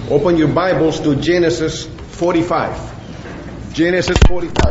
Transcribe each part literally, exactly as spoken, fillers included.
Open your Bibles to Genesis forty-five. Genesis forty-five.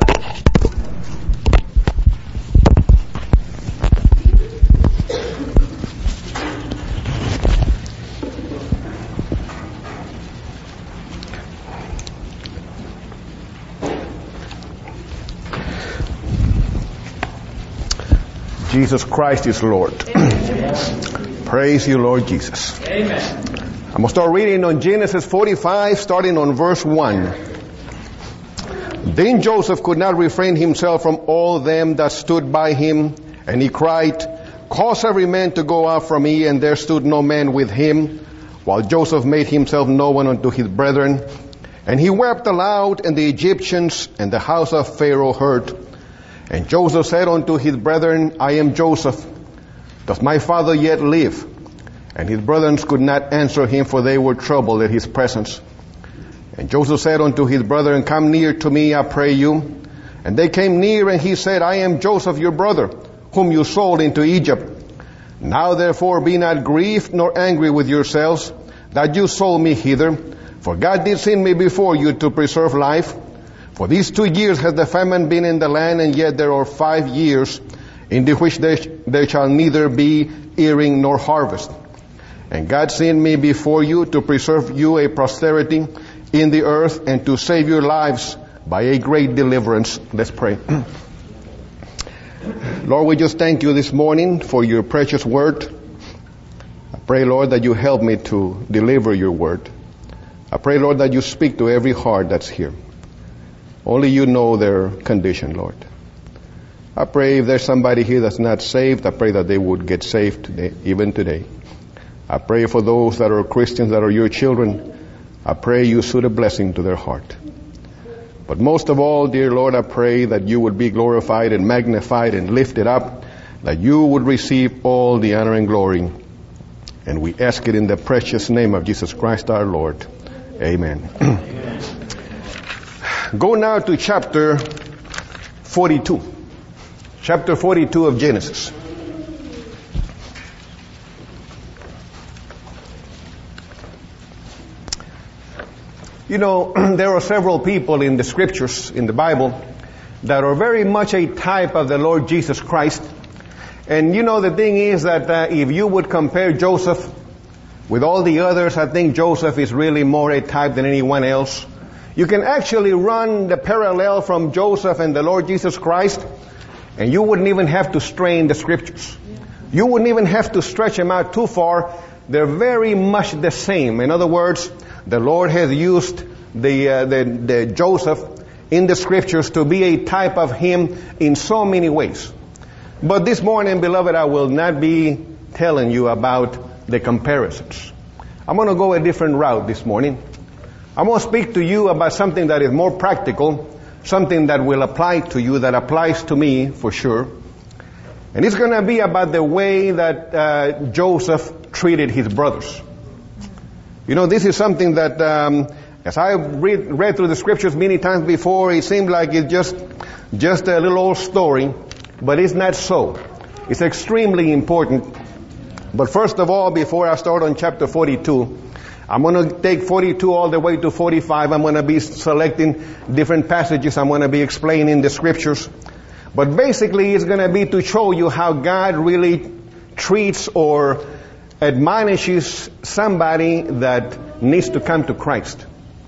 Jesus Christ is Lord. Praise you, Lord Jesus. Amen. I'm going to start reading on Genesis forty-five, starting on verse one. Then Joseph could not refrain himself from all them that stood by him, and he cried, Cause every man to go out from me, and there stood no man with him, while Joseph made himself known unto his brethren. And he wept aloud, and the Egyptians and the house of Pharaoh heard. And Joseph said unto his brethren, I am Joseph. Does my father yet live? And his brethren could not answer him, for they were troubled at his presence. And Joseph said unto his brethren, Come near to me, I pray you. And they came near, and he said, I am Joseph your brother, whom you sold into Egypt. Now therefore be not grieved nor angry with yourselves, that you sold me hither. For God did send me before you to preserve life. For these two years has the famine been in the land, and yet there are five years in the which there, there shall neither be earing nor harvest. And God sent me before you to preserve you a posterity in the earth, and to save your lives by a great deliverance. Let's pray. Lord, we just thank you this morning for your precious word. I pray, Lord, that you help me to deliver your word. I pray, Lord, that you speak to every heart that's here. Only you know their condition, Lord. I pray if there's somebody here that's not saved, I pray that they would get saved today, even today. I pray for those that are Christians, that are your children. I pray you suit a blessing to their heart. But most of all, dear Lord, I pray that you would be glorified and magnified and lifted up, that you would receive all the honor and glory. And we ask it in the precious name of Jesus Christ our Lord. Amen. Amen. Go now to chapter forty-two. Chapter forty-two of Genesis. You know, there are several people in the scriptures, in the Bible, that are very much a type of the Lord Jesus Christ. And you know, the thing is that uh, if you would compare Joseph with all the others, I think Joseph is really more a type than anyone else. You can actually run the parallel from Joseph and the Lord Jesus Christ, and you wouldn't even have to strain the scriptures. You wouldn't even have to stretch them out too far. They're very much the same. In other words, the Lord has used the, uh, the, the Joseph in the scriptures to be a type of him in so many ways. But this morning, beloved, I will not be telling you about the comparisons. I'm going to go a different route this morning. I'm going to speak to you about something that is more practical, something that will apply to you, that applies to me for sure. And it's going to be about the way that uh, Joseph treated his brothers. You know, this is something that, um, as I read, read through the scriptures many times before, it seemed like it's just, just a little old story, but it's not so. It's extremely important. But first of all, before I start on chapter forty-two, I'm going to take forty-two all the way to forty-five. I'm going to be selecting different passages. I'm going to be explaining the scriptures. But basically, it's going to be to show you how God really treats or admonishes somebody that needs to come to Christ.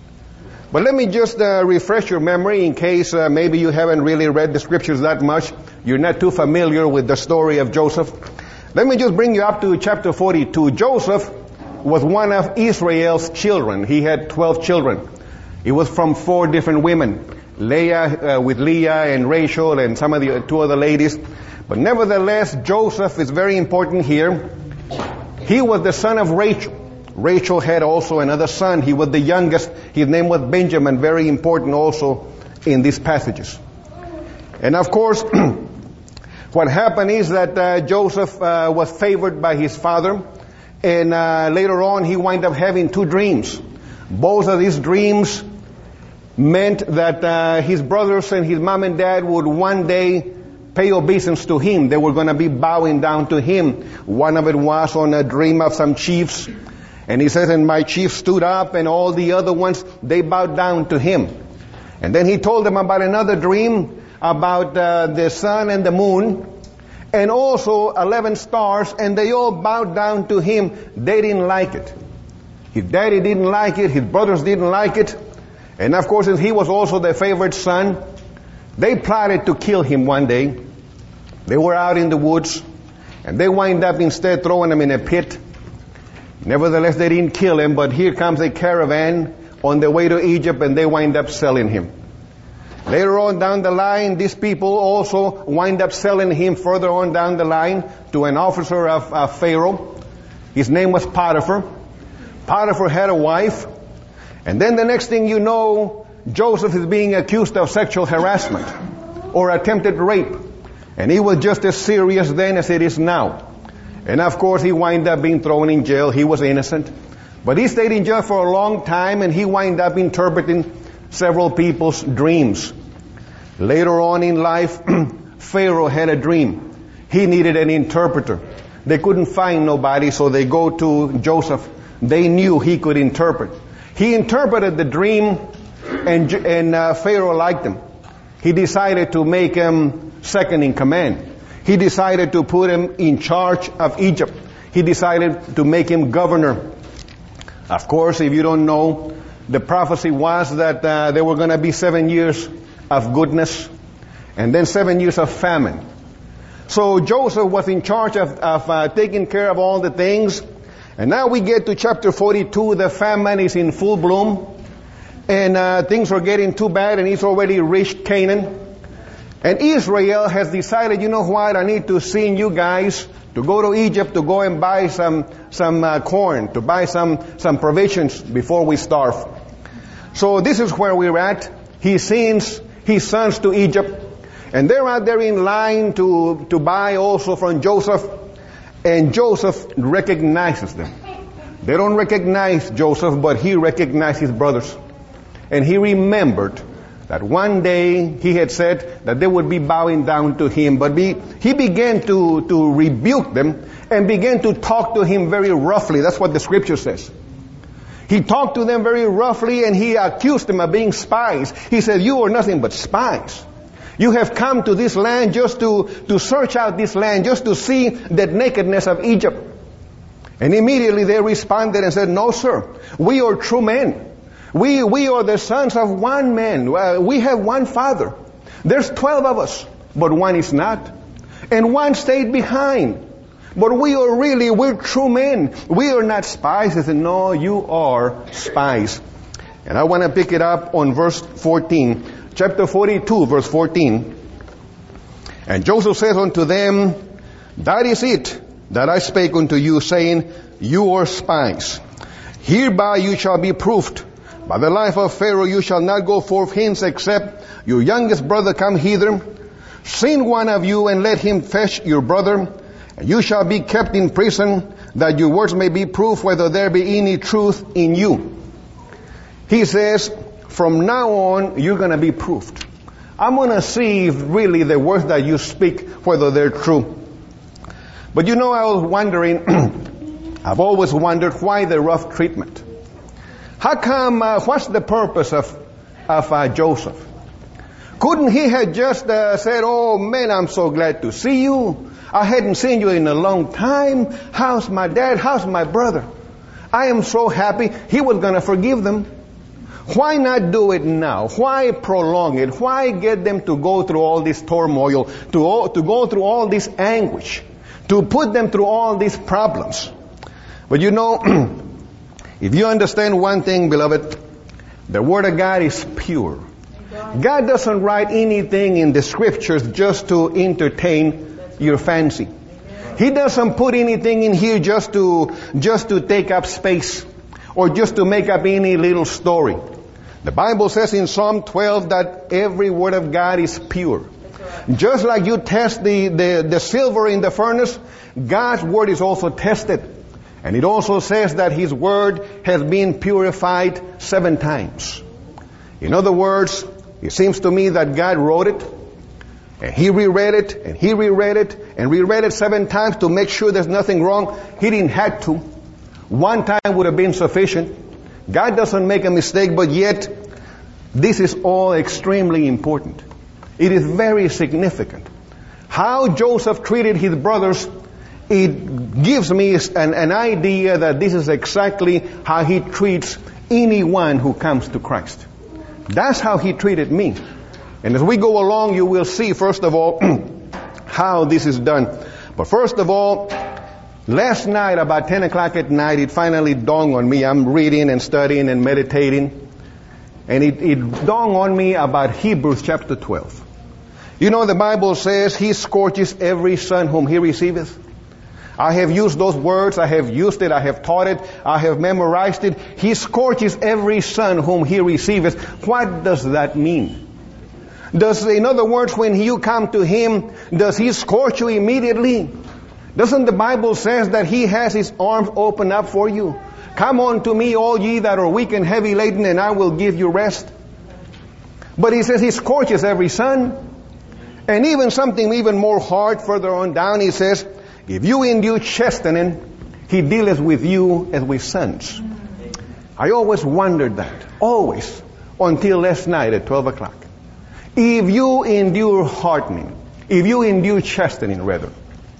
But let me just uh, refresh your memory in case uh, maybe you haven't really read the scriptures that much. You're not too familiar with the story of Joseph. Let me just bring you up to chapter forty-two. Joseph was one of Israel's children. He had twelve children. He was from four different women. Leah uh, with Leah and Rachel and some of the two other ladies. But nevertheless, Joseph is very important here. He was the son of Rachel. Rachel had also another son. He was the youngest. His name was Benjamin. Very important also in these passages. And of course, what happened is that uh, Joseph uh, was favored by his father. And uh, later on, he wound up having two dreams. Both of these dreams meant that uh, his brothers and his mom and dad would one day pay obeisance to him. They were going to be bowing down to him. One of it was on a dream of some chiefs. And he says, and my chief stood up, and all the other ones, they bowed down to him. And then he told them about another dream about uh, the sun and the moon, and also eleven stars, and they all bowed down to him. They didn't like it. His daddy didn't like it. His brothers didn't like it. And of course, since he was also their favorite son, they plotted to kill him one day. They were out in the woods, and they wind up instead throwing him in a pit. Nevertheless, they didn't kill him, but here comes a caravan on their way to Egypt, and they wind up selling him. Later on down the line, these people also wind up selling him further on down the line to an officer of uh, Pharaoh. His name was Potiphar. Potiphar had a wife. And then the next thing you know, Joseph is being accused of sexual harassment or attempted rape. And it was just as serious then as it is now. And of course, he wind up being thrown in jail. He was innocent. But he stayed in jail for a long time, and he wind up interpreting several people's dreams. Later on in life, Pharaoh had a dream. He needed an interpreter. They couldn't find nobody, so they go to Joseph. They knew he could interpret. He interpreted the dream, and, and uh, Pharaoh liked him. He decided to make him second in command. He decided to put him in charge of Egypt. He decided to make him governor. Of course, if you don't know, the prophecy was that uh, there were going to be seven years of goodness and then seven years of famine. So Joseph was in charge of, of uh, taking care of all the things. And now we get to chapter forty-two. The famine is in full bloom. And uh, things are getting too bad, and he's already reached Canaan. And Israel has decided, you know what, I need to send you guys to go to Egypt to go and buy some some uh, corn, to buy some, some provisions before we starve. So this is where we're at. He sends his sons to Egypt, and they're out there in line to, to buy also from Joseph, and Joseph recognizes them. They don't recognize Joseph, but he recognized his brothers. And he remembered that one day he had said that they would be bowing down to him. But be, he began to, to rebuke them and began to talk to him very roughly. That's what the scripture says. He talked to them very roughly, and he accused them of being spies. He said, you are nothing but spies. You have come to this land just to, to search out this land, just to see the nakedness of Egypt. And immediately they responded and said, no, sir, we are true men. We we are the sons of one man. Uh, we have one father. There's twelve of us, but one is not. And one stayed behind. But we are really, we're true men. We are not spies. They said, no, you are spies. And I want to pick it up on verse fourteen. Chapter forty-two, verse fourteen. And Joseph says unto them, that is it that I spake unto you, saying, you are spies. Hereby you shall be proved. By the life of Pharaoh you shall not go forth hence, except your youngest brother come hither. Send one of you, and let him fetch your brother. And you shall be kept in prison, that your words may be proved whether there be any truth in you. He says, from now on, you're going to be proved. I'm going to see if really the words that you speak, whether they're true. But you know, I was wondering, I've always wondered why the rough treatment. How come, uh, what's the purpose of, of uh, Joseph? Couldn't he have just uh, said, oh man, I'm so glad to see you. I hadn't seen you in a long time. How's my dad? How's my brother? I am so happy. He was going to forgive them. Why not do it now? Why prolong it? Why get them to go through all this turmoil, to, all, to go through all this anguish, to put them through all these problems? But you know, if you understand one thing, beloved, the Word of God is pure. God doesn't write anything in the Scriptures just to entertain your fancy. He doesn't put anything in here just to, just to take up space or just to make up any little story. The Bible says in Psalm twelve that every word of God is pure. Just like you test the, the, the silver in the furnace, God's Word is also tested. And it also says that His Word has been purified seven times. In other words, it seems to me that God wrote it, and He reread it, and He reread it, and reread it seven times to make sure there's nothing wrong. He didn't have to. One time would have been sufficient. God doesn't make a mistake, but yet this is all extremely important. It is very significant. How Joseph treated his brothers, it gives me an, an idea that this is exactly how he treats anyone who comes to Christ. That's how he treated me. And as we go along, you will see, first of all, how this is done. But first of all, last night, about ten o'clock at night, it finally dawned on me. I'm reading and studying and meditating. And it, it dawned on me about Hebrews chapter twelve. You know, the Bible says, He scourges every son whom He receiveth. I have used those words. I have used it. I have taught it. I have memorized it. He scourges every son whom He receiveth. What does that mean? Does, in other words, when you come to Him, does He scourge you immediately? Doesn't the Bible says that He has His arms open up for you? Come unto me, all ye that are weak and heavy laden, and I will give you rest. But He says He scourges every son. And even something even more hard further on down, He says, if you endure chastening, He dealeth with you as with sons. I always wondered that. Always. Until last night at twelve o'clock. If you endure hardening, if you endure chastening rather,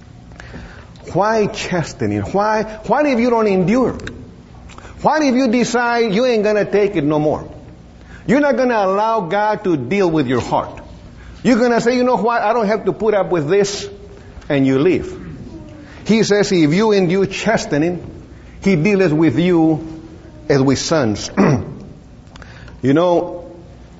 why chastening? Why, what if you don't endure? What if you decide you ain't gonna take it no more? You're not gonna allow God to deal with your heart. You're gonna say, you know what, I don't have to put up with this, and you leave. He says, if you endure chastening, He dealeth with you as with sons. You know,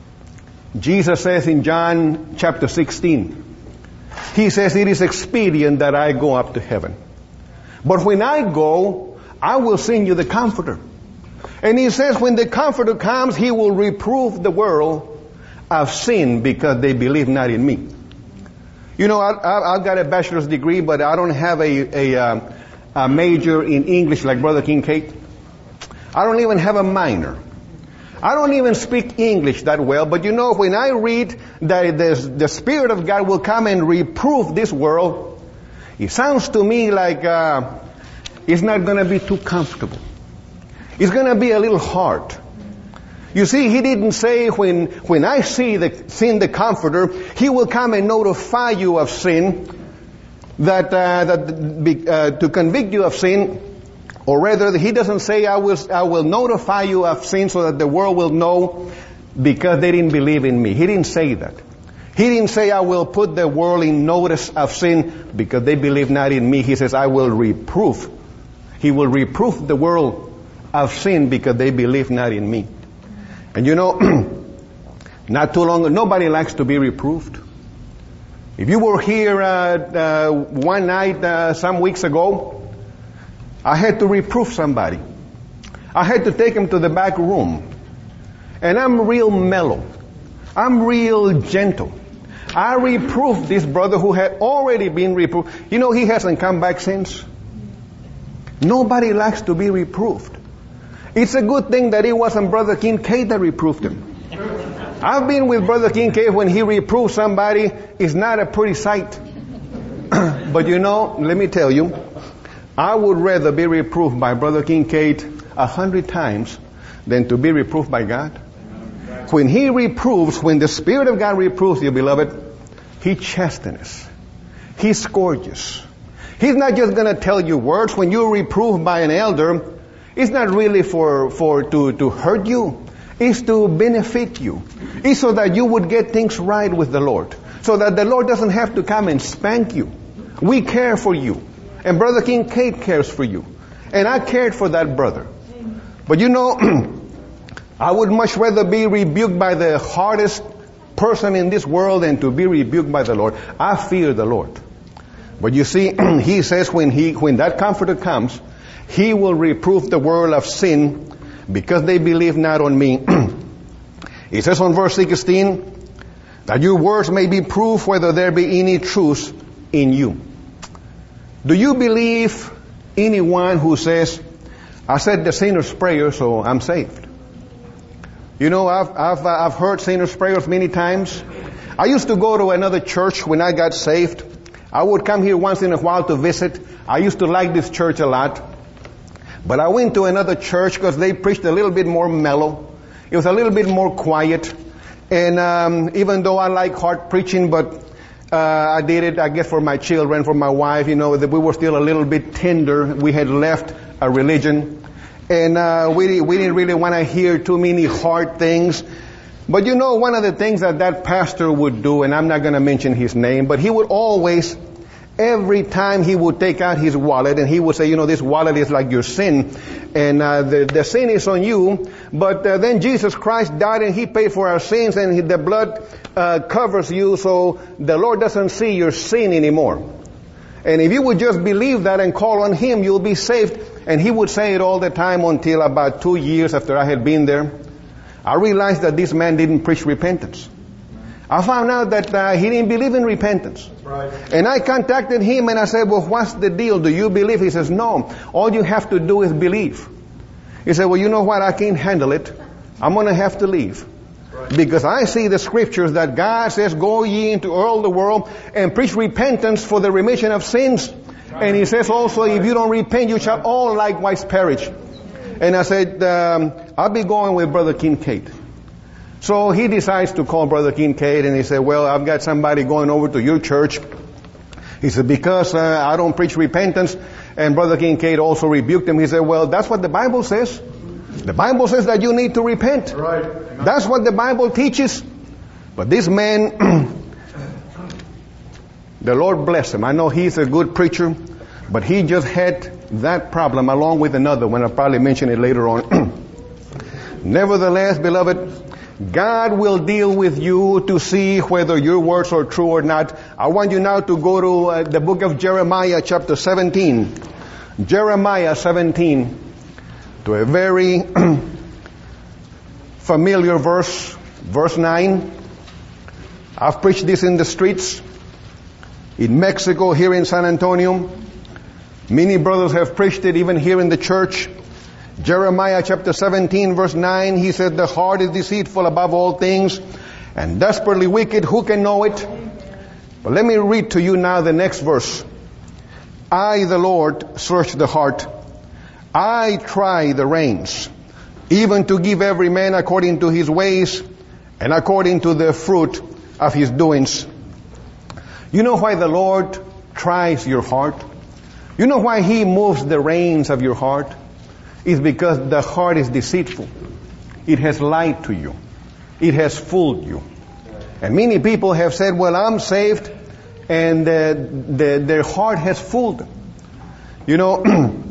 Jesus says in John chapter sixteen, He says, it is expedient that I go up to heaven. But when I go, I will send you the Comforter. And He says, when the Comforter comes, He will reprove the world of sin because they believe not in me. You know, I, I, I've got a bachelor's degree, but I don't have a, a, um, a major in English like Brother Kincaid. I don't even have a minor. I don't even speak English that well, but you know, when I read that the, the Spirit of God will come and reprove this world, it sounds to me like uh, it's not going to be too comfortable. It's going to be a little hard. You see, He didn't say when when I see the send the Comforter, He will come and notify you of sin, that uh, that uh, to convict you of sin, or rather, He doesn't say I will I will notify you of sin so that the world will know because they didn't believe in me. He didn't say that. He didn't say I will put the world in notice of sin because they believe not in me. He says I will reprove. He will reprove the world of sin because they believe not in me. And you know, not too long ago, nobody likes to be reproved. If you were here uh, uh, one night uh, some weeks ago, I had to reprove somebody. I had to take him to the back room. And I'm real mellow. I'm real gentle. I reproved this brother who had already been reproved. You know, he hasn't come back since. Nobody likes to be reproved. It's a good thing that it wasn't Brother Kincaid that reproved him. I've been with Brother Kincaid when he reproved somebody. It's not a pretty sight. But you know, let me tell you, I would rather be reproved by Brother Kincaid a hundred times than to be reproved by God. When He reproves, when the Spirit of God reproves you, beloved, He chastens. He scourges. He's not just going to tell you words. When you're reproved by an elder, it's not really for, for to, to hurt you. It's to benefit you. It's so that you would get things right with the Lord. So that the Lord doesn't have to come and spank you. We care for you. And Brother Kincaid cares for you. And I cared for that brother. But you know, I would much rather be rebuked by the hardest person in this world than to be rebuked by the Lord. I fear the Lord. But you see, He says when he when that Comforter comes, He will reprove the world of sin because they believe not on me. It says on verse sixteen, that your words may be proof whether there be any truth in you. Do you believe anyone who says, I said the sinner's prayer, so I'm saved? You know, I've, I've, I've heard sinner's prayers many times. I used to go to another church when I got saved. I would come here once in a while to visit. I used to like this church a lot. But I went to another church because they preached a little bit more mellow. It was a little bit more quiet. And um, even though I like hard preaching, but uh, I did it, I guess, for my children, for my wife, you know, that we were still a little bit tender. We had left a religion. And uh, we, we didn't really want to hear too many hard things. But you know, one of the things that that pastor would do, and I'm not going to mention his name, but he would always, every time he would take out his wallet, and he would say, you know, this wallet is like your sin, and uh, the, the sin is on you, but uh, then Jesus Christ died and He paid for our sins, and he, the blood uh, covers you, so the Lord doesn't see your sin anymore. And if you would just believe that and call on Him, you'll be saved. And he would say it all the time until about two years after I had been there. I realized that this man didn't preach repentance. I found out that uh, he didn't believe in repentance. Right. And I contacted him and I said, well, what's the deal? Do you believe? He says, no. All you have to do is believe. He said, well, you know what? I can't handle it. I'm going to have to leave. Right. Because I see the scriptures that God says, go ye into all the world and preach repentance for the remission of sins. Right. And He says also, if you don't repent, you shall all likewise perish. And I said, um, I'll be going with Brother Kincaid. So he decides to call Brother Kincaid, and he said, well, I've got somebody going over to your church. He said, because uh, I don't preach repentance. And Brother Kincaid also rebuked him. He said, well, that's what the Bible says. The Bible says that you need to repent. Right. That's what the Bible teaches. But this man, the Lord bless him. I know he's a good preacher, but he just had that problem along with another one. I'll probably mention it later on. Nevertheless, beloved, God will deal with you to see whether your words are true or not. I want you now to go to uh, the book of Jeremiah, chapter seventeen. Jeremiah seventeen, to a very familiar verse, verse nine. I've preached this in the streets, in Mexico, here in San Antonio. Many brothers have preached it even here in the church. Jeremiah chapter seventeen verse nine, he said, the heart is deceitful above all things and desperately wicked. Who can know it? But let me read to you now the next verse. I, the Lord, search the heart. I try the reins, even to give every man according to his ways and according to the fruit of his doings. You know why the Lord tries your heart? You know why He moves the reins of your heart? It's because the heart is deceitful. It has lied to you. It has fooled you. And many people have said, well, I'm saved, and uh, the, their heart has fooled them. You know,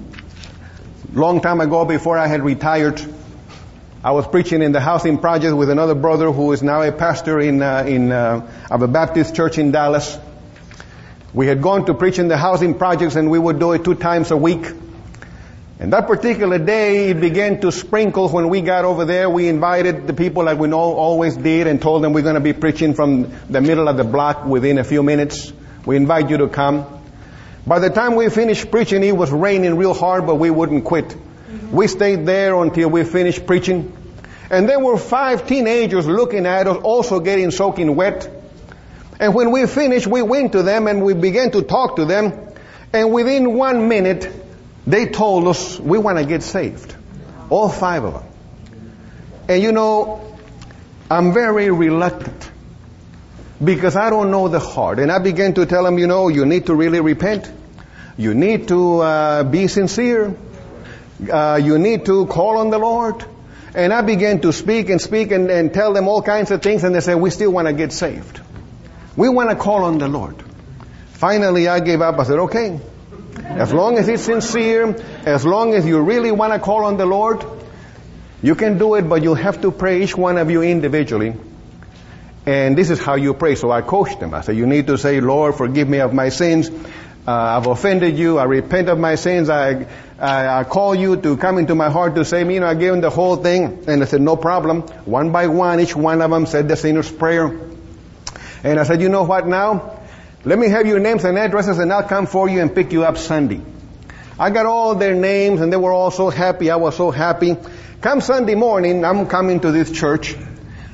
long time ago, before I had retired, I was preaching in the housing project with another brother who is now a pastor in, uh, in uh, of a Baptist church in Dallas. We had gone to preach in the housing projects, and we would do it two times a week. And that particular day, it began to sprinkle. When we got over there, we invited the people like we know, always did, and told them we're going to be preaching from the middle of the block within a few minutes. We invite you to come. By the time we finished preaching, it was raining real hard, but we wouldn't quit. We stayed there until we finished preaching. And there were five teenagers looking at us, also getting soaking wet. And when we finished, we went to them and we began to talk to them. And within one minute, they told us, we want to get saved. All five of them. And you know, I'm very reluctant because I don't know the heart. And I began to tell them, you know, you need to really repent. You need to uh, be sincere. Uh, you need to call on the Lord. And I began to speak and speak and, and tell them all kinds of things. And they said, we still want to get saved. We want to call on the Lord. Finally, I gave up. I said, okay. As long as it's sincere, as long as you really want to call on the Lord, you can do it, but you'll have to pray, each one of you individually. And this is how you pray. So I coached them. I said, you need to say, Lord, forgive me of my sins. Uh, I've offended you. I repent of my sins. I, I I call you to come into my heart to save me. You know, I gave them the whole thing. And I said, no problem. One by one, each one of them said the sinner's prayer. And I said, you know what now? Let me have your names and addresses, and I'll come for you and pick you up Sunday. I got all their names, and they were all so happy. I was so happy. Come Sunday morning, I'm coming to this church.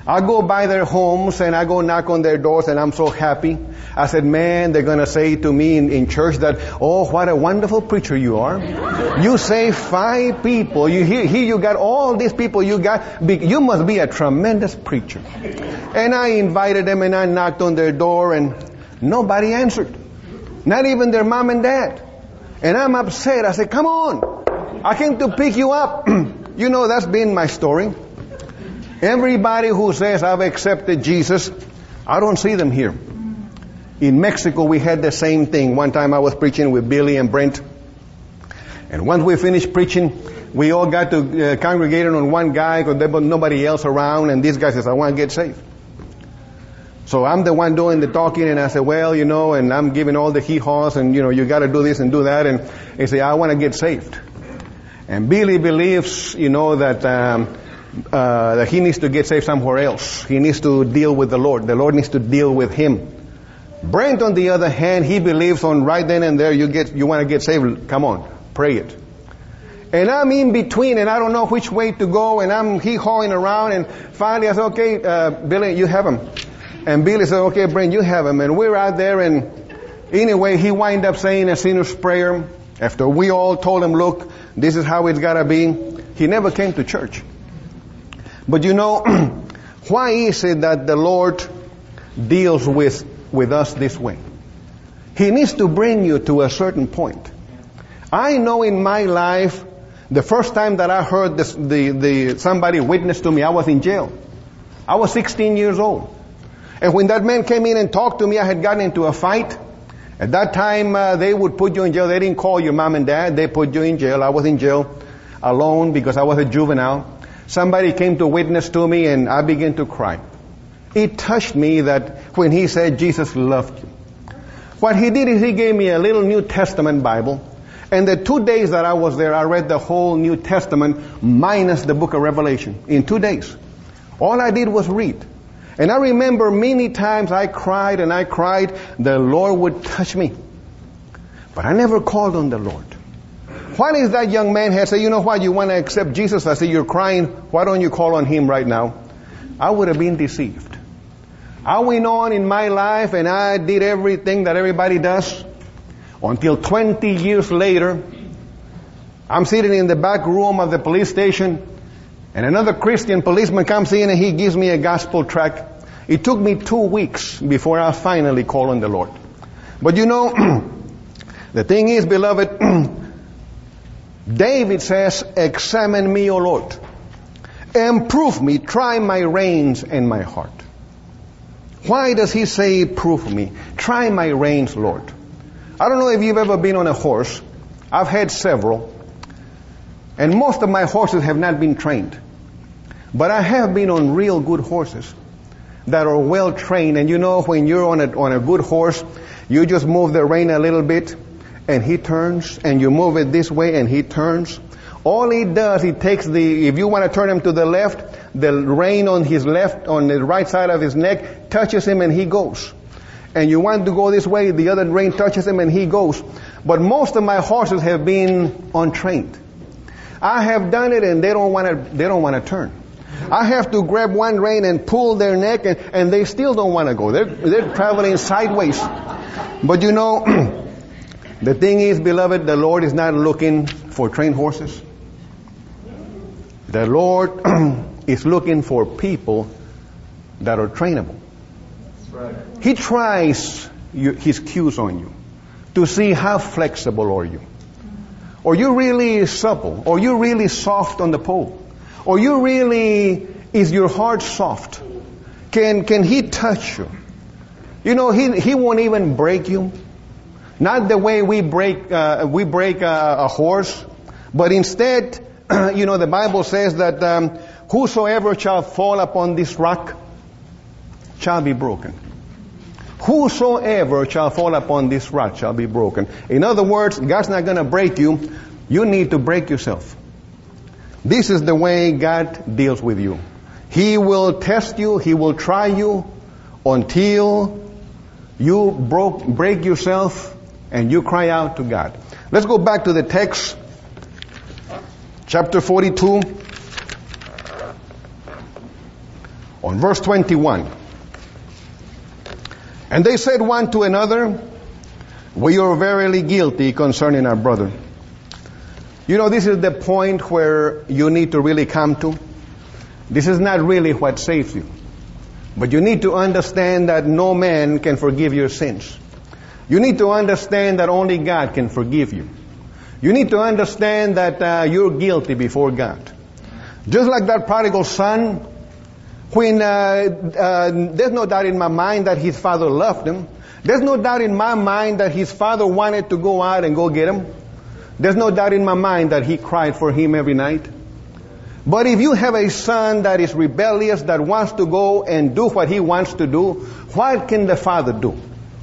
I go by their homes and I go knock on their doors and I'm so happy. I said, man, they're going to say to me in, in church that, oh, what a wonderful preacher you are. You save five people. You here, here you got all these people you got. You must be a tremendous preacher. And I invited them and I knocked on their door and nobody answered. Not even their mom and dad. And I'm upset. I said, come on. I came to pick you up. You know, that's been my story. Everybody who says I've accepted Jesus, I don't see them here. In Mexico, we had the same thing. One time I was preaching with Billy and Brent. And once we finished preaching, we all got to uh, congregate on one guy because there was nobody else around. And this guy says, I want to get saved. So I'm the one doing the talking. And I said, well, you know, and I'm giving all the hee-haws. And, you know, you got to do this and do that. And he said, I want to get saved. And Billy believes, you know, that... Um, Uh, that he needs to get saved somewhere else. He needs to deal with the Lord. The Lord needs to deal with him. Brent, on the other hand, he believes on right then and there, you get, you want to get saved, come on, pray it. And I'm in between and I don't know which way to go and I'm hee-hawing around and finally I said, okay, uh, Billy, you have him. And Billy said, okay, Brent, you have him. And we're out there and anyway, he wind up saying a sinner's prayer after we all told him, look, this is how it's got to be. He never came to church. But you know, why is it that the Lord deals with, with us this way? He needs to bring you to a certain point. I know in my life, the first time that I heard this, the, the, somebody witness to me, I was in jail. I was sixteen years old. And when that man came in and talked to me, I had gotten into a fight. At that time, uh, they would put you in jail. They didn't call your mom and dad. They put you in jail. I was in jail alone because I was a juvenile. Somebody came to witness to me and I began to cry. It touched me that when he said Jesus loved you. What he did is he gave me a little New Testament Bible. And the two days that I was there, I read the whole New Testament minus the book of Revelation in two days. All I did was read. And I remember many times I cried and I cried. The Lord would touch me. But I never called on the Lord. What if that young man had said, you know what, you want to accept Jesus? I said, you're crying. Why don't you call on him right now? I would have been deceived. I went on in my life and I did everything that everybody does until twenty years later, I'm sitting in the back room of the police station and another Christian policeman comes in and he gives me a gospel tract. It took me two weeks before I finally called on the Lord. But you know, the thing is, beloved, David says, examine me, O Lord, and prove me, try my reins and my heart. Why does he say, prove me? Try my reins, Lord. I don't know if you've ever been on a horse. I've had several. And most of my horses have not been trained. But I have been on real good horses that are well trained. And you know, when you're on a, on a good horse, you just move the rein a little bit, and he turns, and you move it this way, and he turns. All he does, he takes the, if you want to turn him to the left, the rein on his left, on the right side of his neck, touches him and he goes. And you want to go this way, the other rein touches him and he goes. But most of my horses have been untrained. I have done it and they don't want to, they don't want to turn. I have to grab one rein and pull their neck and, and they still don't want to go. They're, they're traveling sideways. But you know, the thing is, beloved, the Lord is not looking for trained horses. The Lord is looking for people that are trainable. That's right. He tries you, His cues on you to see how flexible are you. Are you really supple? Are you really soft on the pole? Are you really, is your heart soft? Can, can He touch you? You know, He, He won't even break you. Not the way we break uh, we break a, a horse, but instead, you know, the Bible says that um, whosoever shall fall upon this rock shall be broken. Whosoever shall fall upon this rock shall be broken. In other words, God's not going to break you. You need to break yourself. This is the way God deals with you. He will test you. He will try you until you broke, break yourself and you cry out to God. Let's go back to the text. Chapter forty-two. On verse twenty-one. And they said one to another, we are verily guilty concerning our brother. You know, this is the point where you need to really come to. This is not really what saves you. But you need to understand that no man can forgive your sins. You need to understand that only God can forgive you. You need to understand that uh, you're guilty before God. Just like that prodigal son, when uh, uh, there's no doubt in my mind that his father loved him. There's no doubt in my mind that his father wanted to go out and go get him. There's no doubt in my mind that he cried for him every night. But if you have a son that is rebellious, that wants to go and do what he wants to do, what can the father do?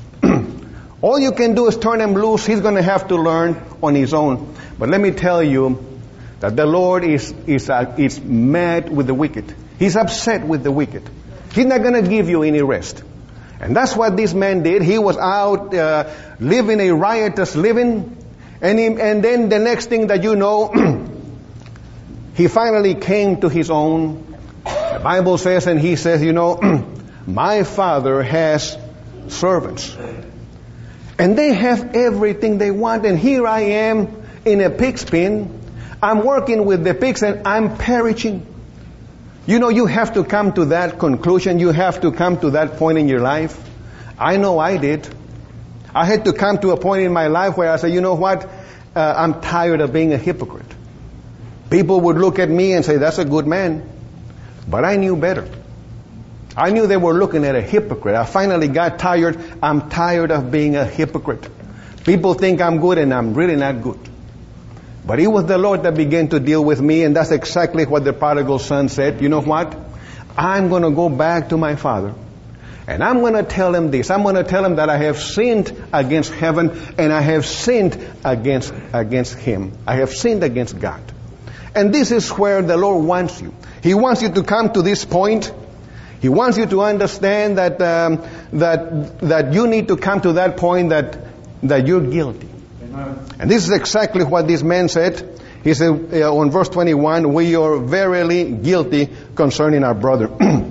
All you can do is turn him loose. He's going to have to learn on his own. But let me tell you that the Lord is, is, uh, is mad with the wicked. He's upset with the wicked. He's not going to give you any rest. And that's what this man did. He was out uh, living a riotous living. And, he, and then the next thing that you know, he finally came to his own. The Bible says, and he says, you know, my father has servants. And they have everything they want. And here I am in a pig's pen. I'm working with the pigs and I'm perishing. You know, you have to come to that conclusion. You have to come to that point in your life. I know I did. I had to come to a point in my life where I said, you know what? Uh, I'm tired of being a hypocrite. People would look at me and say, that's a good man. But I knew better. I knew they were looking at a hypocrite. I finally got tired. I'm tired of being a hypocrite. People think I'm good and I'm really not good. But it was the Lord that began to deal with me, and that's exactly what the prodigal son said. You know what? I'm going to go back to my father. And I'm going to tell him this. I'm going to tell him that I have sinned against heaven and I have sinned against, against him. I have sinned against God. And this is where the Lord wants you. He wants you to come to this point. He wants you to understand that um, that that you need to come to that point that that you're guilty. Amen. And this is exactly what this man said. He said uh, on verse twenty-one, we are verily guilty concerning our brother.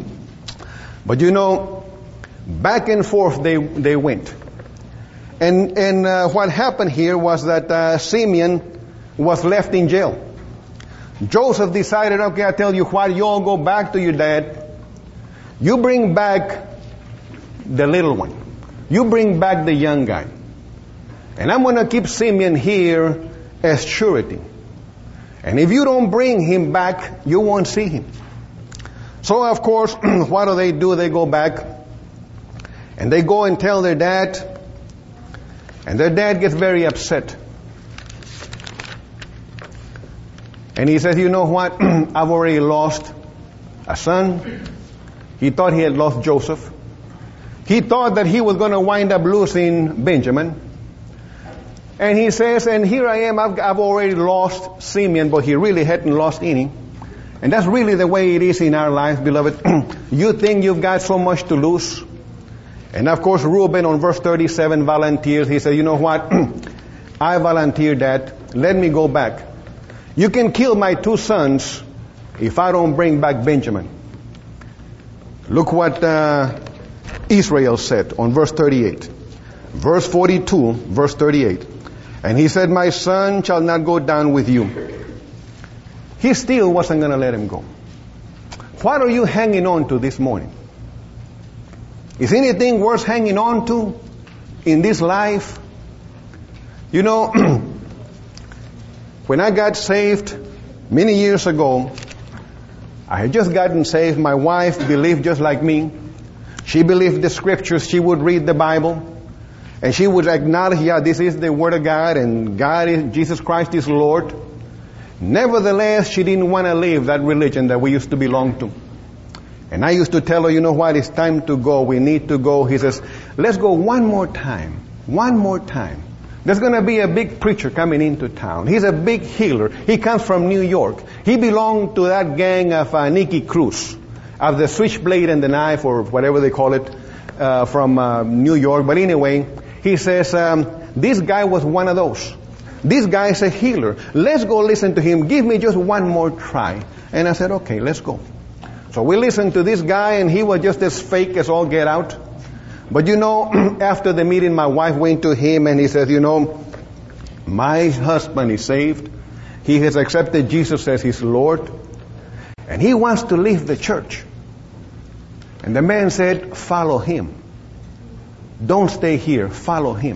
But you know, back and forth they they went. And and uh, what happened here was that uh, Simeon was left in jail. Joseph decided, okay, I tell you what, you all go back to your dad. You bring back the little one. You bring back the young guy. And I'm going to keep Simeon here as surety. And if you don't bring him back, you won't see him. So, of course, what do they do? They go back. And they go and tell their dad. And their dad gets very upset. And he says, you know what? I've already lost a son. He thought he had lost Joseph. He thought that he was going to wind up losing Benjamin. And he says, and here I am, I've, I've already lost Simeon, but he really hadn't lost any. And that's really the way it is in our lives, beloved. You think you've got so much to lose. And of course, Reuben on verse thirty-seven volunteers. He said, you know what? I volunteer that. Let me go back. You can kill my two sons if I don't bring back Benjamin. Look what uh, Israel said on verse thirty-eight. Verse forty-two, verse thirty-eight. And he said, my son shall not go down with you. He still wasn't going to let him go. What are you hanging on to this morning? Is anything worth hanging on to in this life? You know, when I got saved many years ago, I had just gotten saved. My wife believed just like me. She believed the scriptures. She would read the Bible. And she would acknowledge, yeah, this is the Word of God and God is, Jesus Christ is Lord. Nevertheless, she didn't want to leave that religion that we used to belong to. And I used to tell her, you know what, it's time to go. We need to go. He says, let's go one more time. One more time. There's going to be a big preacher coming into town. He's a big healer. He comes from New York. He belonged to that gang of uh, Nicky Cruz, of the switchblade and the knife, or whatever they call it, uh, from uh, New York. But anyway, he says, um, this guy was one of those. This guy is a healer. Let's go listen to him. Give me just one more try. And I said, okay, let's go. So we listened to this guy, and he was just as fake as all get out. But you know, after the meeting, my wife went to him and he said, you know, my husband is saved. He has accepted Jesus as his Lord. And he wants to leave the church. And the man said, follow him. Don't stay here. Follow him.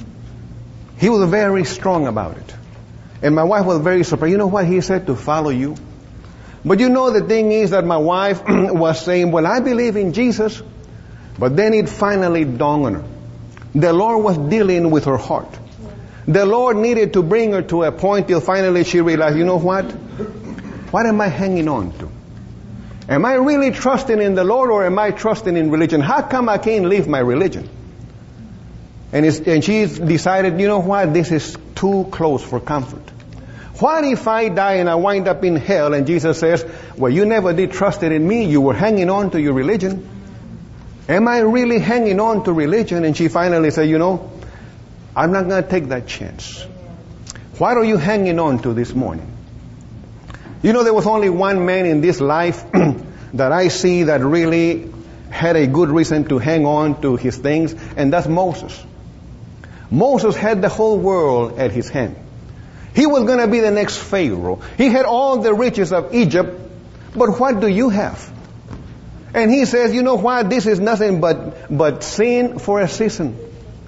He was very strong about it. And my wife was very surprised. You know what he said? To follow you. But you know, the thing is that my wife was saying, well, I believe in Jesus. But then it finally dawned on her. The Lord was dealing with her heart. The Lord needed to bring her to a point till finally she realized, you know what? What am I hanging on to? Am I really trusting in the Lord, or am I trusting in religion? How come I can't leave my religion? And, it's, and she decided, you know what? This is too close for comfort. What if I die and I wind up in hell and Jesus says, well, you never did trust in me. You were hanging on to your religion. Am I really hanging on to religion? And she finally said, you know, I'm not going to take that chance. What are you hanging on to this morning? You know, there was only one man in this life that I see that really had a good reason to hang on to his things, and that's Moses. Moses had the whole world at his hand. He was going to be the next Pharaoh. He had all the riches of Egypt, but what do you have? And he says, you know what, this is nothing but, but sin for a season.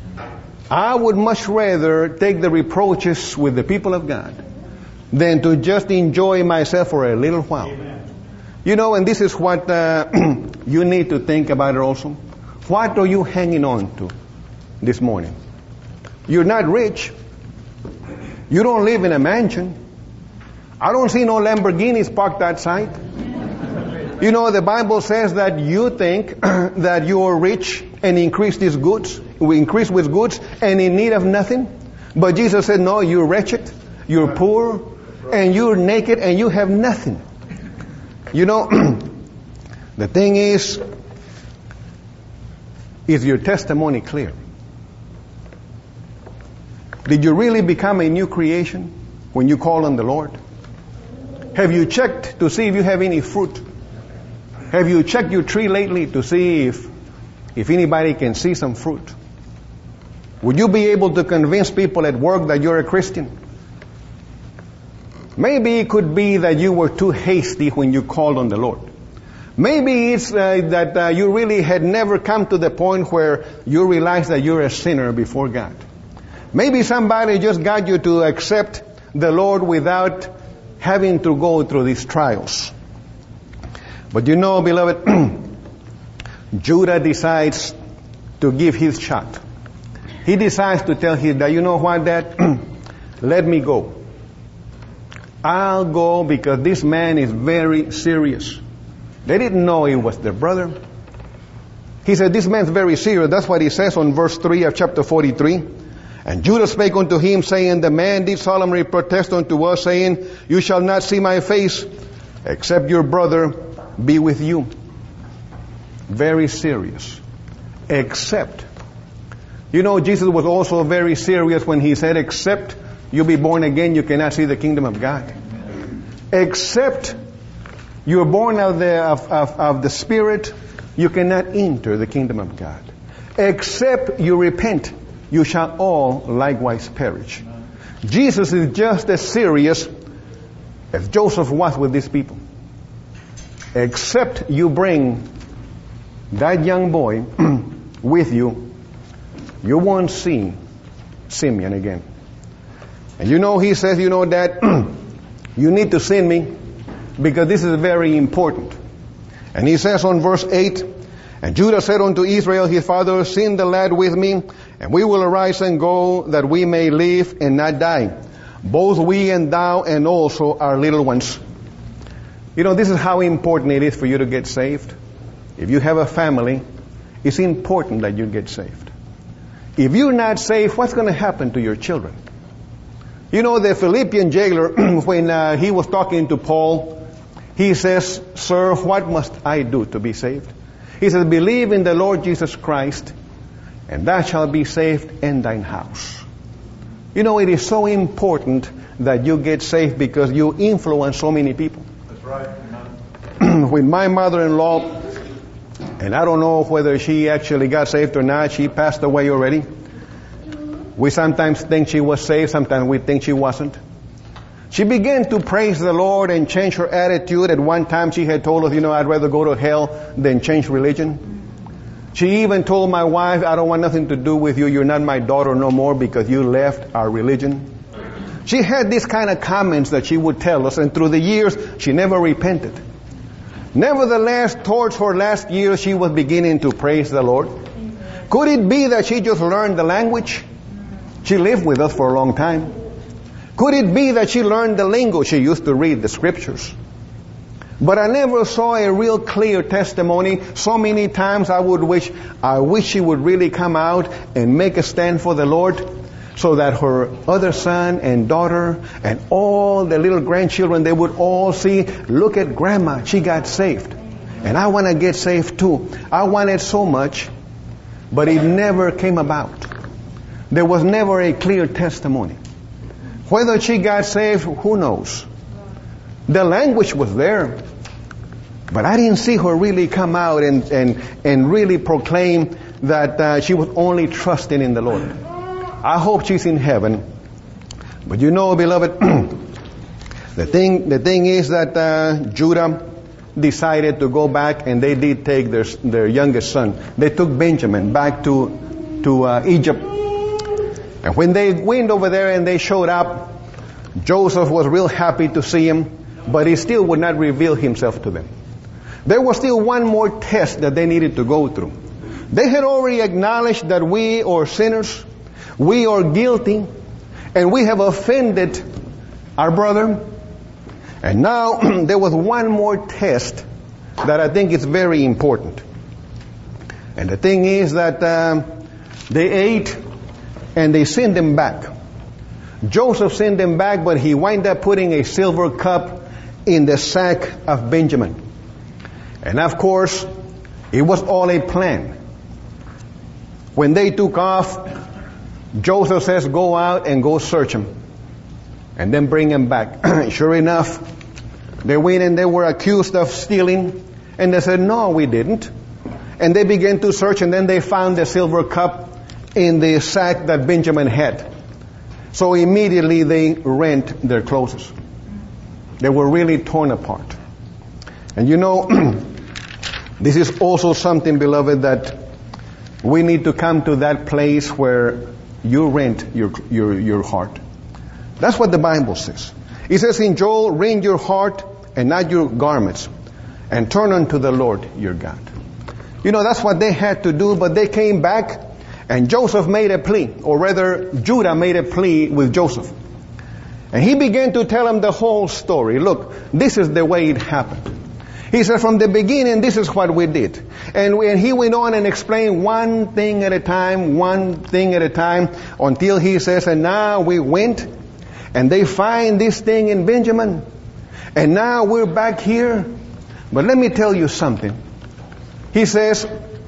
I would much rather take the reproaches with the people of God than to just enjoy myself for a little while. Amen. You know, and this is what uh, you need to think about it also. What are you hanging on to this morning? You're not rich. You don't live in a mansion. I don't see no Lamborghinis parked outside. You know, the Bible says that you think that you are rich and increase these goods, we increase with goods and in need of nothing. But Jesus said, no, you're wretched, you're poor, and you're naked and you have nothing. You know, the thing is, is your testimony clear? Did you really become a new creation when you call on the Lord? Have you checked to see if you have any fruit? Have you checked your tree lately to see if, if anybody can see some fruit? Would you be able to convince people at work that you're a Christian? Maybe it could be that you were too hasty when you called on the Lord. Maybe it's uh, that uh, you really had never come to the point where you realize that you're a sinner before God. Maybe somebody just got you to accept the Lord without having to go through these trials. But you know, beloved, Judah decides to give his shot. He decides to tell his dad, you know what, Dad? Let me go. I'll go because this man is very serious. They didn't know he was their brother. He said, this man's very serious. That's what he says on verse three of chapter forty-three. And Judah spake unto him, saying, the man did solemnly protest unto us, saying, you shall not see my face, except your brother be with you. Very serious. Except. You know, Jesus was also very serious when he said, except you be born again, you cannot see the kingdom of God. Except you are born of the, of, of, of the Spirit, you cannot enter the kingdom of God. Except you repent, you shall all likewise perish. Jesus is just as serious as Joseph was with these people. Except you bring that young boy with you, you won't see Simeon again. And you know, he says, you know, that you need to send me because this is very important. And he says on verse eight, and Judah said unto Israel his father, send the lad with me, and we will arise and go, that we may live and not die, both we and thou, and also our little ones. You know, this is how important it is for you to get saved. If you have a family, it's important that you get saved. If you're not saved, what's going to happen to your children? You know, the Philippian jailer, when uh, he was talking to Paul, he says, sir, what must I do to be saved? He says, believe in the Lord Jesus Christ, and thou shalt be saved in thine house. You know, it is so important that you get saved because you influence so many people. That's right. with my mother-in-law, and I don't know whether she actually got saved or not. She passed away already. We sometimes think she was saved, sometimes we think she wasn't. She began to praise the Lord and change her attitude. At one time she had told us, you know, I'd rather go to hell than change religion. She even told my wife, I don't want nothing to do with you. You're not my daughter no more because you left our religion. She had these kind of comments that she would tell us, and through the years, she never repented. Nevertheless, towards her last years, she was beginning to praise the Lord. Could it be that she just learned the language? She lived with us for a long time. Could it be that she learned the lingo? She used to read the scriptures. But I never saw a real clear testimony. So many times I would wish, I wish she would really come out and make a stand for the Lord, so that her other son and daughter and all the little grandchildren, they would all see, look at grandma, she got saved. And I want to get saved too. I want it so much, but it never came about. There was never a clear testimony. Whether she got saved, who knows? The language was there, but I didn't see her really come out and, and, and really proclaim that uh, she was only trusting in the Lord. I hope she's in heaven. But you know, beloved, the thing the thing is that uh, Judah decided to go back, and they did take their their youngest son. They took Benjamin back to to uh, Egypt. And when they went over there and they showed up, Joseph was real happy to see him, but he still would not reveal himself to them. There was still one more test that they needed to go through. They had already acknowledged that we are sinners. We are guilty, and we have offended our brother. And now there was one more test that I think is very important. And the thing is that um, they ate and they sent them back. Joseph sent them back, but he wound up putting a silver cup in the sack of Benjamin. And of course, it was all a plan. When they took off, Joseph says, go out and go search him, and then bring him back. Sure enough, they went and they were accused of stealing, and they said, no, we didn't. And they began to search, and then they found the silver cup in the sack that Benjamin had. So immediately they rent their clothes. They were really torn apart. And you know, this is also something, beloved, that we need to come to that place where you rent your, your, your heart. That's what the Bible says. It says in Joel, rend your heart and not your garments, and turn unto the Lord your God. You know, that's what they had to do, but they came back, and Joseph made a plea, or rather, Judah made a plea with Joseph. And he began to tell him the whole story. Look, this is the way it happened. He said, from the beginning, this is what we did. And, we, and he went on and explained one thing at a time, one thing at a time, until he says, and now we went, and they find this thing in Benjamin, and now we're back here. But let me tell you something. He says,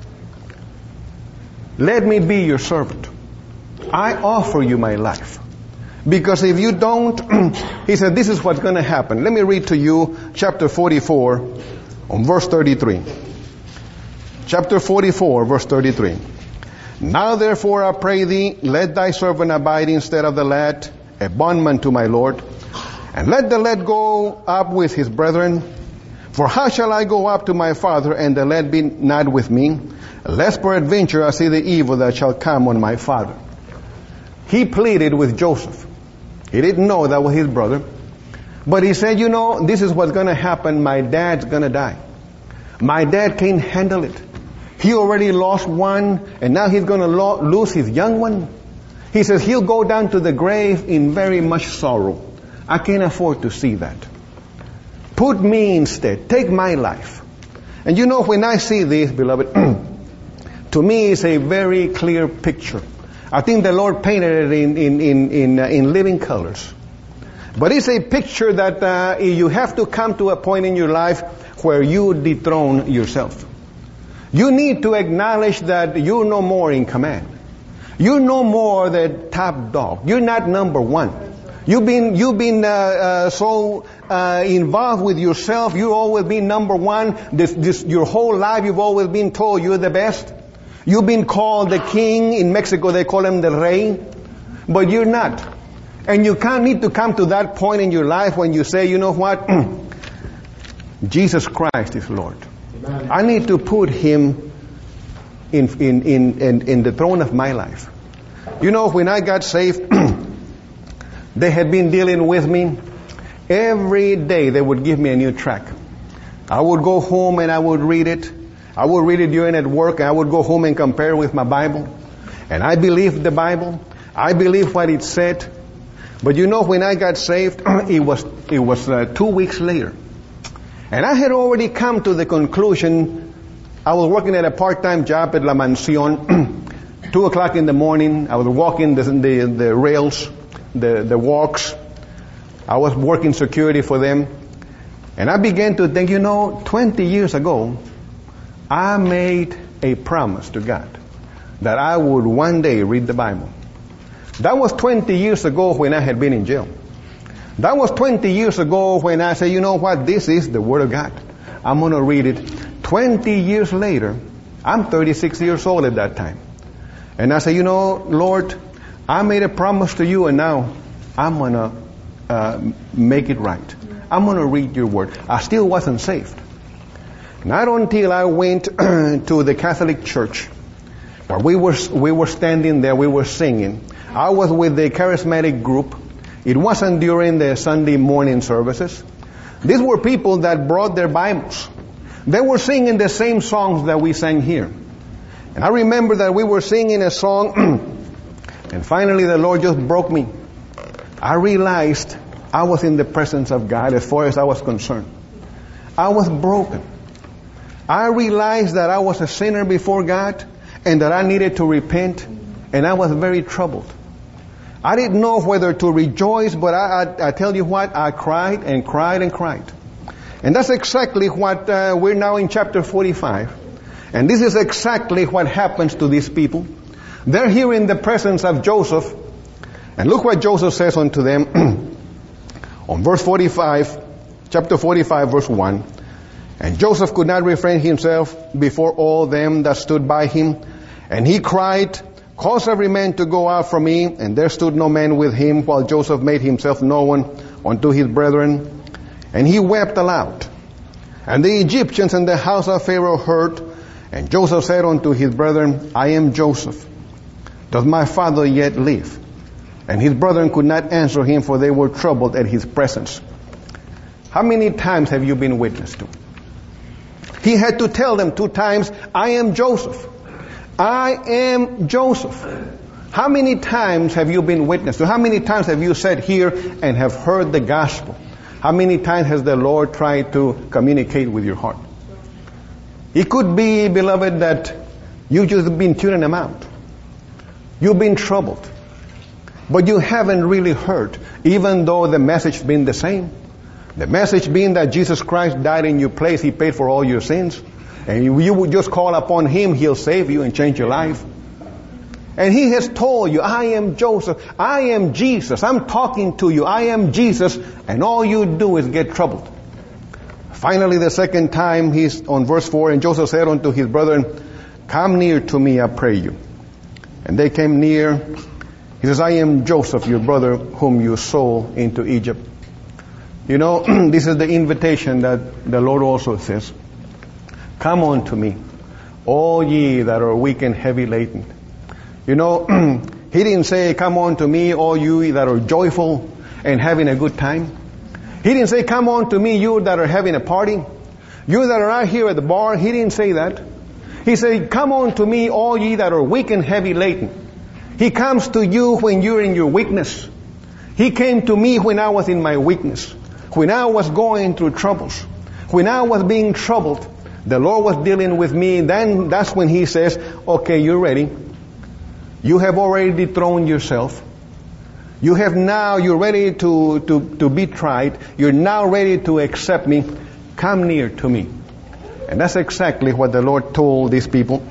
let me be your servant. I offer you my life. Because if you don't, he said, this is what's going to happen. Let me read to you chapter forty-four, on verse thirty-three. Chapter forty-four, verse thirty-three. Now therefore I pray thee, let thy servant abide instead of the lad, a bondman to my Lord. And let the lad go up with his brethren. For how shall I go up to my father, and the lad be not with me? Lest peradventure I see the evil that shall come on my father. He pleaded with Joseph. He didn't know that was his brother. But he said, you know, this is what's going to happen. My dad's going to die. My dad can't handle it. He already lost one, and now he's going to lo- lose his young one. He says he'll go down to the grave in very much sorrow. I can't afford to see that. Put me instead. Take my life. And you know, when I see this, beloved, to me it's a very clear picture. I think the Lord painted it in in in in, uh, in living colors. But it's a picture that uh, you have to come to a point in your life where you dethrone yourself. You need to acknowledge that you're no more in command. You're no more the top dog. You're not number one. You've been you've been uh, uh, so uh, involved with yourself. You've always been number one. This, this, your whole life you've always been told you're the best. You've been called the king. In Mexico they call him the rey. But you're not. And you can't need to come to that point in your life when you say, you know what? Jesus Christ is Lord. Amen. I need to put Him in, in, in, in, in the throne of my life. You know, when I got saved, they had been dealing with me. Every day they would give me a new track. I would go home and I would read it. I would read it during at work, and I would go home and compare it with my Bible. And I believed the Bible. I believed what it said. But you know, when I got saved, it was it was uh, two weeks later. And I had already come to the conclusion. I was working at a part-time job at La Mansión. Two o'clock in the morning, I was walking the, the, the rails, the, the walks. I was working security for them. And I began to think, you know, twenty years ago, I made a promise to God that I would one day read the Bible. That was twenty years ago when I had been in jail. That was twenty years ago when I said, you know what, this is the Word of God. I'm going to read it. twenty years later, I'm thirty-six years old at that time. And I said, you know, Lord, I made a promise to you, and now I'm going to uh, make it right. I'm going to read your Word. I still wasn't saved. Not until I went to the Catholic Church, where we were, we were standing there, we were singing. I was with the charismatic group. It wasn't during the Sunday morning services. These were people that brought their Bibles. They were singing the same songs that we sang here. And I remember that we were singing a song, and finally the Lord just broke me. I realized I was in the presence of God as far as I was concerned. I was broken. I realized that I was a sinner before God and that I needed to repent, and I was very troubled. I didn't know whether to rejoice, but I, I, I tell you what, I cried and cried and cried. And that's exactly what uh, we're now in chapter forty-five. And this is exactly what happens to these people. They're here in the presence of Joseph. And look what Joseph says unto them on verse forty-five, chapter forty-five, verse one. And Joseph could not refrain himself before all them that stood by him. And he cried, cause every man to go out from me. And there stood no man with him, while Joseph made himself known unto his brethren. And he wept aloud. And the Egyptians in the house of Pharaoh heard. And Joseph said unto his brethren, I am Joseph. Does my father yet live? And his brethren could not answer him, for they were troubled at his presence. How many times have you been witness to? He had to tell them two times, I am Joseph. I am Joseph. How many times have you been witness to? How many times have you sat here and have heard the gospel? How many times has the Lord tried to communicate with your heart? It could be, beloved, that you've just been tuning them out. You've been troubled. But you haven't really heard, even though the message has been the same. The message being that Jesus Christ died in your place. He paid for all your sins. And you, you would just call upon Him. He'll save you and change your life. And He has told you, I am Joseph. I am Jesus. I'm talking to you. I am Jesus. And all you do is get troubled. Finally, the second time, he's on verse four. And Joseph said unto his brethren, come near to me, I pray you. And they came near. He says, I am Joseph, your brother, whom you sold into Egypt. You know, this is the invitation that the Lord also says. Come unto me, all ye that are weak and heavy laden. You know, He didn't say, come unto me, all you that are joyful and having a good time. He didn't say, come unto me, you that are having a party. You that are out here at the bar. He didn't say that. He said, come unto me, all ye that are weak and heavy laden. He comes to you when you're in your weakness. He came to me when I was in my weakness. When I was going through troubles, when I was being troubled, the Lord was dealing with me. Then that's when He says, okay, you're ready. You have already dethroned yourself. You have now, you're ready to, to, to be tried. You're now ready to accept me. Come near to me. And that's exactly what the Lord told these people.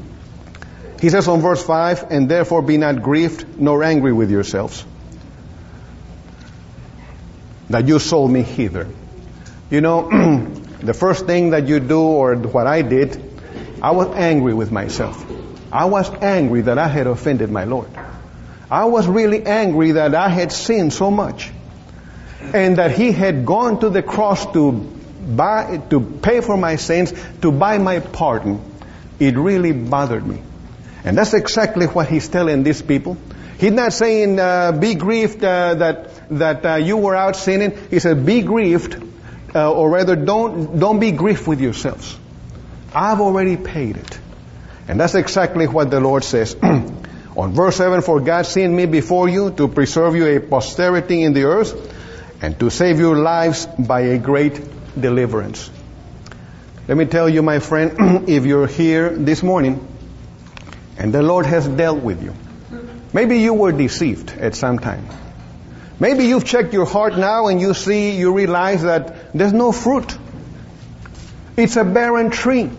He says on verse five, and therefore be not grieved nor angry with yourselves. that you sold me hither. You know, the first thing that you do, or what I did, I was angry with myself. I was angry that I had offended my Lord. I was really angry that I had sinned so much, and that He had gone to the cross to buy, to pay for my sins, to buy my pardon. It really bothered me. And that's exactly what He's telling these people. He's not saying, uh, be grieved uh, that that uh, you were out sinning. He said, be grieved, uh, or rather, don't don't be grieved with yourselves. I've already paid it. And that's exactly what the Lord says. On verse seven, for God sent me before you to preserve you a posterity in the earth, and to save your lives by a great deliverance. Let me tell you, my friend, if you're here this morning, and the Lord has dealt with you, maybe you were deceived at some time. Maybe you've checked your heart now and you see, you realize that there's no fruit. It's a barren tree.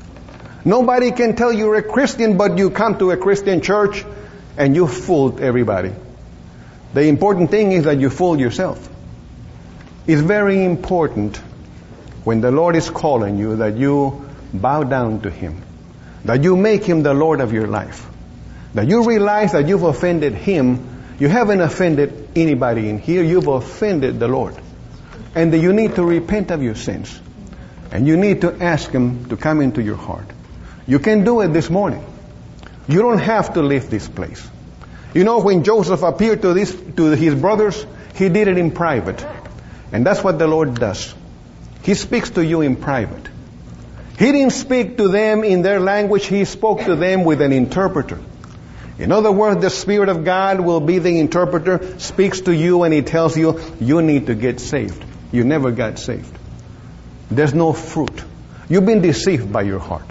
Nobody can tell you're a Christian, but you come to a Christian church and you fooled everybody. The important thing is that you fooled yourself. It's very important when the Lord is calling you that you bow down to Him, that you make Him the Lord of your life, that you realize that you've offended Him. You haven't offended anybody in here. You've offended the Lord. And that you need to repent of your sins. And you need to ask Him to come into your heart. You can do it this morning. You don't have to leave this place. You know, when Joseph appeared to this, to his brothers, he did it in private. And that's what the Lord does. He speaks to you in private. He didn't speak to them in their language. He spoke to them with an interpreter. In other words, the Spirit of God will be the interpreter, speaks to you, and He tells you, you need to get saved. You never got saved. There's no fruit. You've been deceived by your heart.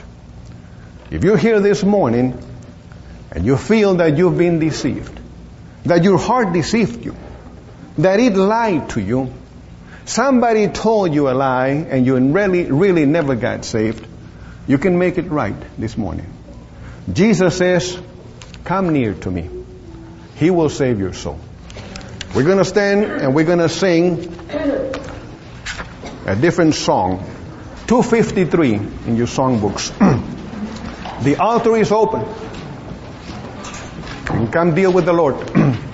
If you're here this morning and you feel that you've been deceived, that your heart deceived you, that it lied to you, somebody told you a lie and you really, really never got saved, you can make it right this morning. Jesus says, come near to me. He will save your soul. We're going to stand and we're going to sing a different song. two fifty-three in your songbooks. The altar is open. You can come deal with the Lord.